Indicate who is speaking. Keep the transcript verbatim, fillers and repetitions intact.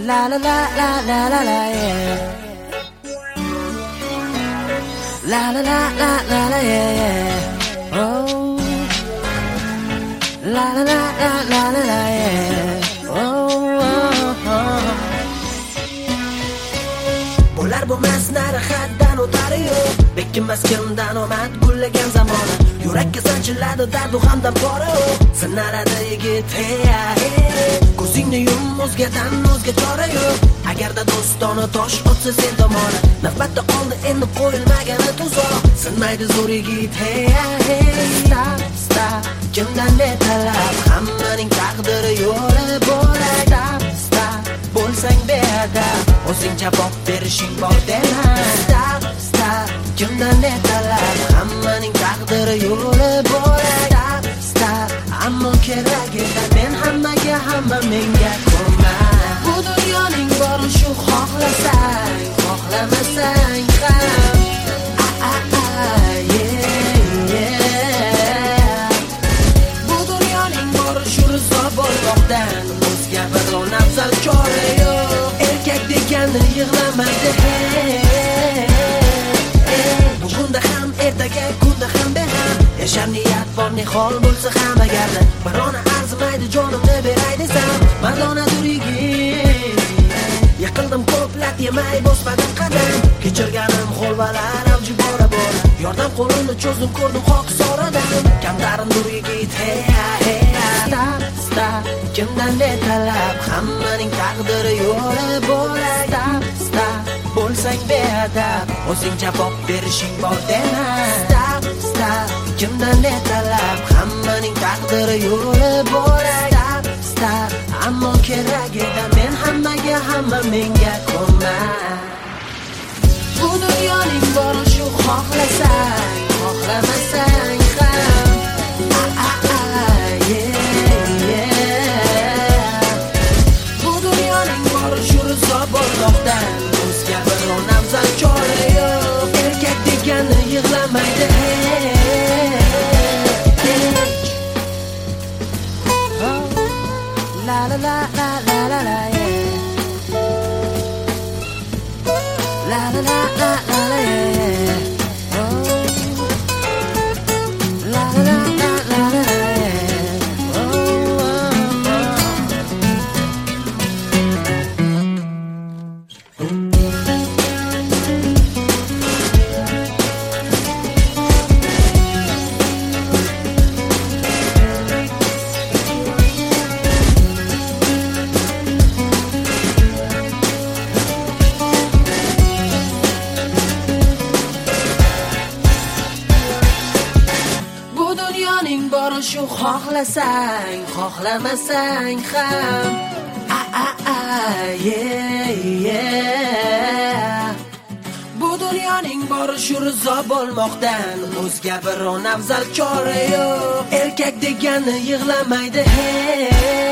Speaker 1: La la la la la la la yeah. La la la la la la yeah, yeah. Oh. La la la la la la la yeah. Oh, oh, oh. Bo'lar bo'lmas nari haddan o'tari yo'q. Bekkinmas kimdan omad gullagan zamoni. Yurakka sanchiladi dardu hamda pora yo'q. Sinaradi yigit hey hey. Ko'zingni yum o'zgadan o'zga chora yo'q. Agarda do'stona tosh otsa sen tomoni, navbatda qoldi endi qo'yilmagani tuzoq. Sinmaydi zo'r yigit hey hey. Stop stop kimdan ne talab, hammaning taqdiri yo'li bo'lak. Stop stop bo'lsang beadab, o'zing javob berishing bor dema. Stop stop kimdan ne talab, hammaning taqdiri yo'li bo'lak. Stop stop ammo kerak edi men hammaga, hamma menga ko'ma. Bu dunyoning bori shu, xohlasang xohlamasang ham. Ah ah ah yeah yeah. Bu dunyoning bori shu, rizo bo'lmoqdan o'zga biron afzal chora yo'q. Erkak degani yig'lamaydi hey. Bugunda ham ertaga kunda ham beham, yashar niyat bor nihol bo'lsa ham. Agarda birona arzimaydi jonimni beray desam, mardona durigit. Yiqildim ko'plat yemay bosmadim qadam, kechirganim holvalar avji bora bora. Yordam qo'limni cho'zdim ko'rdim xokisoradan, kamtarim durigit hey hey. Stop stop kimdan ne talab, hammaning taqdiri yo'li bo'lak. Stop stop bo'lsang beadab, o'zing javob berishing bor dema. Stop stop kimdan ne talab, hammaning taqdiri yo'li bo'lak. Stop stop ammo kerak edi men hammaga, hamma menga ko'ma. Bu dunyoning bori shu, xohlasang xohlamasang ham. Ah ah ah yeah yeah. Bu dunyoning bori shu, rizo bo'lmoqdan o'zga biron afzal chora yo'q. Erkak degani yig'lamaydi hey. Oh. La la la la la la la yeah. La la la la la la yeah. Oh. La la la la la la yeah. Oh, oh, oh. Shu xohlasang xohlamasang ham. Ah ah ah yeah yeah. Bu dunyoning bori shu, rizo bo'lmoqdan o'zga biron afzal chora yo'q. Erkak degani yig'lamaydi hey.